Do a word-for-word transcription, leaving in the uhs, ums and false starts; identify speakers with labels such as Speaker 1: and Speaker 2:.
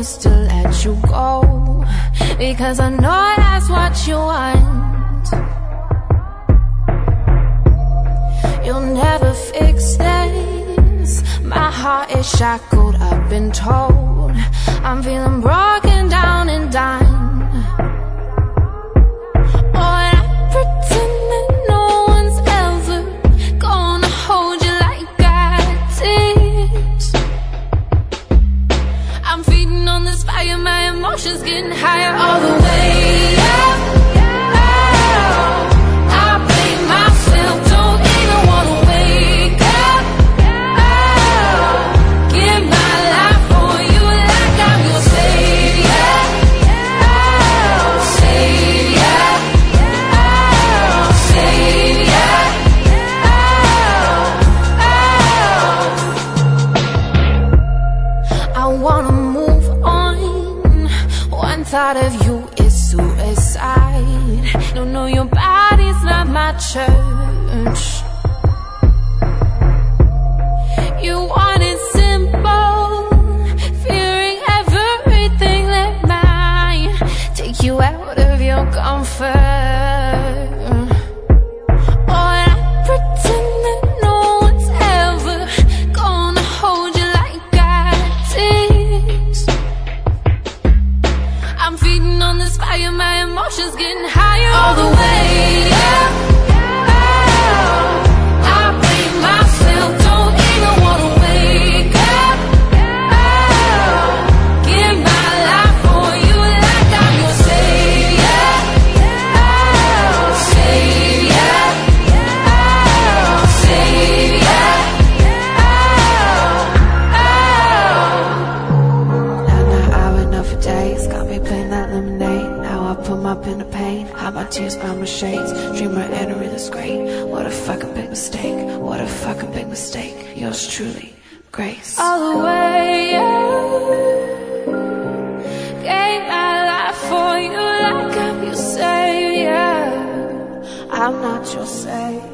Speaker 1: promise to let you go, because I know that's what you want. You'll never fix this. My heart is shackled, I've been told. I'm feeling broken down and dying. Oh, and I pretend that no one's ever gonna hold you like I did. I'm feeding on this fire, my emotions getting higher all the way up. I blame myself, don't even wanna wake up. Give my life for you like I'm your savior. Savior, savior. I wanna move on. One thought of you is suicide. No, no, your body's not my church. You want it simple, fearing everything that might take you out of your comfort. Oh, and I pretend that no one's ever gonna hold you like I did. I'm feeding on this fire, my emotions getting higher all the way up. I blame myself, don't even wanna wake up. Give my life for you like I'm your savior. Savior, savior. Now, now I've been up for days, got me playing that lemonade. Now I put my pen to pain, hide my tears by my shades. Dreamer entering the screen. What a fucking big mistake. What a fucking big mistake. Yours truly, Grace. All the way up. Gave my life for you like I'm your savior. I'm not your savior.